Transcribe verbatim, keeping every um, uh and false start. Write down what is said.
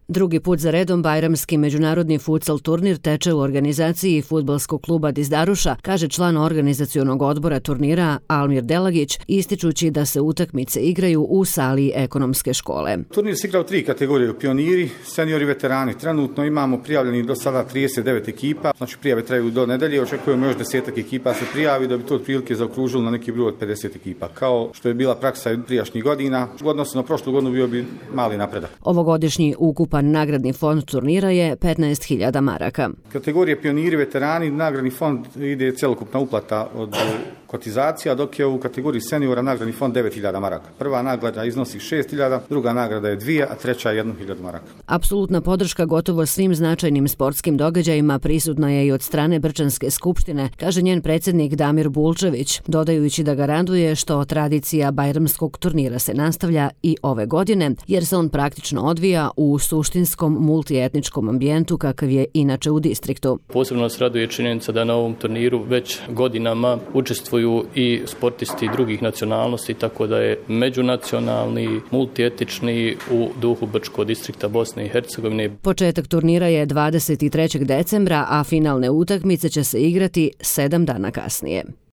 Drugi put za redom Bajramski međunarodni futsal turnir teče u organizaciji fudbalskog kluba Dizdaruša, kaže član organizacionog odbora turnira Almir Delagić, ističući da se utakmice igraju u sali ekonomske škole. Turnir se igra u tri kategorije: pioniri, seniori, veterani. Trenutno imamo prijavljeni do sada trideset devet ekipa, znači prijave traju do nedelje, očekujemo još desetak ekipa se prijavi da bi to otprilike zaokružilo na neki broj od pedeset ekipa. Kao što je bila praksa prijašnjih godina, odnosno na prošlu godinu bio bi mali napredak. Ovogodišnji ukupan nagradni fond turnira je petnaest hiljada maraka. Kategorije pioniri, veterani, nagradni fond ide celokupna uplata od kotizacija, dok je u kategoriji seniora nagradni fond devet hiljada maraka. Prva nagrada iznosi šest hiljada, druga nagrada je dvije, a treća je jednu hiljadu maraka. Apsolutna podrška gotovo svim značajnim sportskim događajima prisutna je i od strane Brčanske skupštine, kaže njen predsjednik Damir Bulčević, dodajući da ga raduje što tradicija Bajramskog turnira se nastavlja i ove godine, jer se on praktično odvija u suštinskom multietničkom ambijentu kakav je inače u distriktu. Posebno nas raduje činjenica da na ovom turniru već godinama učestvuju i sportisti drugih nacionalnosti, tako da je međunacionalni, multietični u duhu Brčkog distrikta Bosne i Hercegovine. Početak turnira je dvadeset trećeg decembra, a finalne utakmice će se igrati sedam dana kasnije.